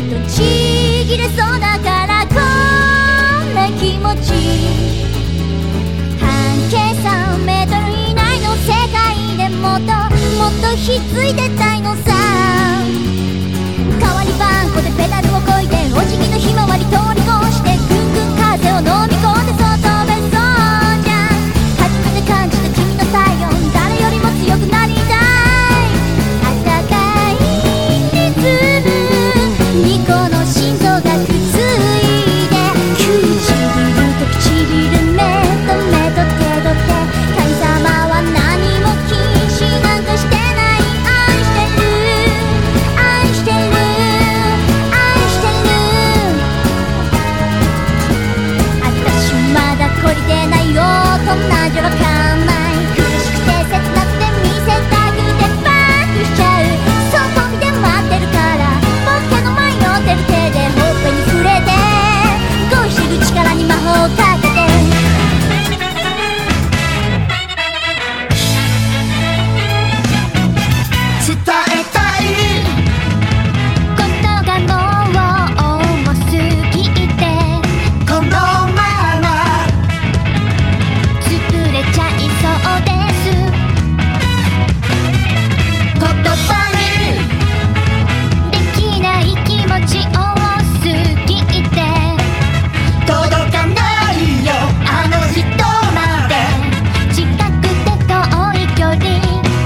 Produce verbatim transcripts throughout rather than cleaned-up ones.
とちぎれそうだからこんな気持ち半径さんメートル以内の世界でもっともっとひっついてたいのさ代わりばんこでペダルをこいでお辞儀のひまわり通り越してぐんぐん風を飲み込んでそう飛べそうじゃん初めて感じた君の体温誰よりも強くなりたい暖かいリズムにこの心臓がくっついて唇と唇目と目と手と手神様は何も禁止なんかしてない愛してる愛してる愛してる私まだ懲りてないよこんなじゃわかんない苦しくて切なくて見せたくてバックしちゃう外見て待ってるから僕の前の手る手でほっぺに触れて恋してる力に魔法をかけて伝えたいことがもう重すぎてこのまま潰れちゃいそうです言葉にできない気持ち多すぎて届かないよあの人まで近くて遠い距離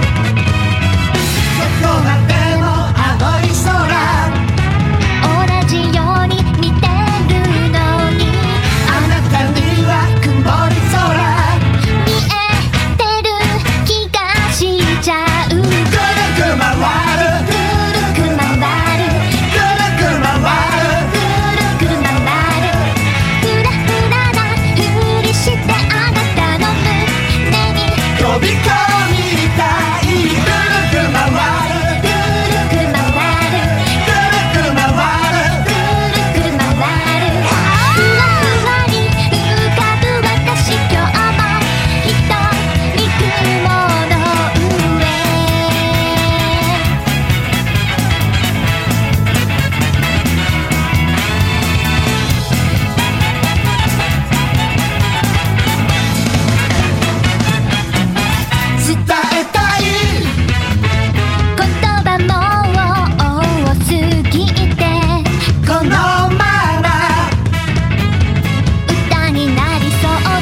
どこまでも青い空同じように見てるのにあなたには曇り空見えてる気がしちゃうぐるぐる回るぐるぐる回るぐるぐる回るぐるぐる回るふらふらなふりしてあなたの胸に飛び込みたいぐるぐる回るぐるぐる回るぐるぐる回るぐるぐる回るふわふわに浮かぶ私今日も一人雲の上伝えたい言葉も多すぎてこのまま歌になりそう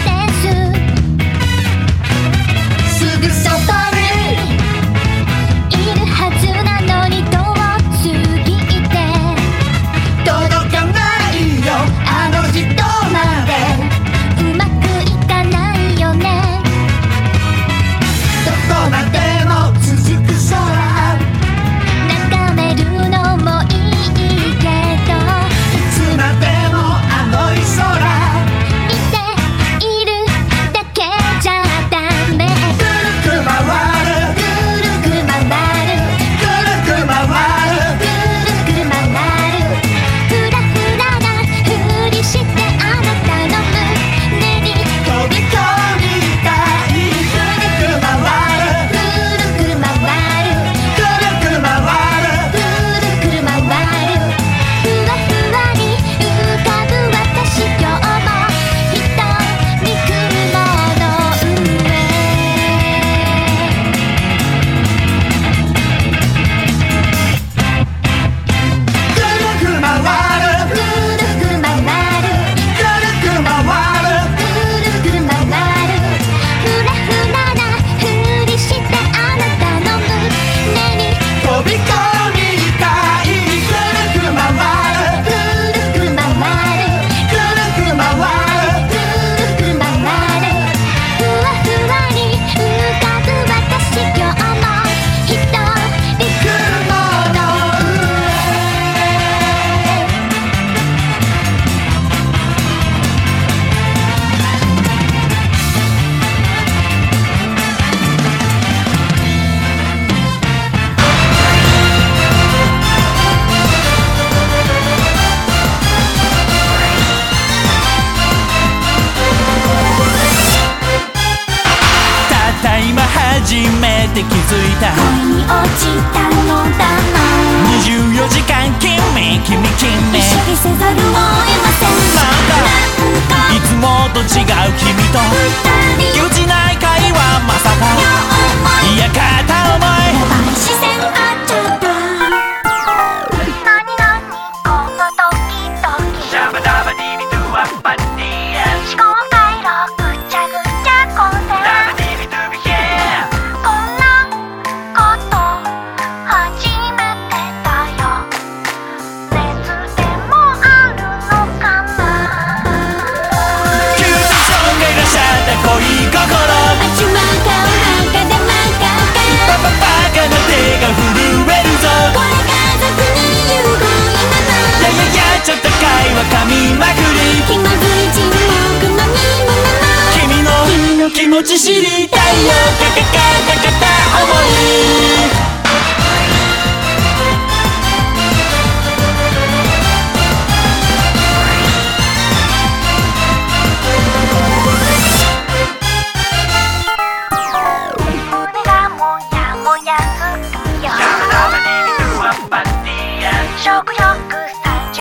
ですすぐそばにいるはずなのに遠すぎて届かないよあの人までうまくいかないよねどこまでも続く空眺めるのもいいけどいつまでも青い空見ているだけじゃダメぐるぐる回るぐるぐる回るぐるぐる回るぐるぐる回るふらふらなふりしてあなたの胸に飛び込みたいぐるぐる回るぐるぐる回るぐるぐる回るぐるぐる回るふわふわに浮かぶ私今日も一人雲の上ぐるぐる回るぐるぐる回るぐるぐる回るぐるぐる回るふらふらなふりしてあなたの胸に飛び込みたいぐるぐる回るぐるぐる回るぐるぐる回るぐるぐる回るふわふわに浮かぶ私今日も一人雲の上ただいま初めて気づいた恋に落ちたのだなにじゅうよじかん君君君ざるを得ません。 なんかいつもと違う君とぎこちない会話、まさかいや片思い。 やばい視線合っちゃった。何々このドキドキシャバダバディビドゥワッパディエ思考回路ぐちゃぐちゃ混戦。 ダバディビドゥビヘアこんなこと初めてだよ。別でもあるのかな。 急に障害がしちゃった恋心、 あちまかお墓でまかバババカな手が震えるぞ。 これ家族に融合いやいやいやちょっと会話噛みまくり、 気まずい沈黙のにもなの。 君の気持ち知りたいよ。かかかかかた思い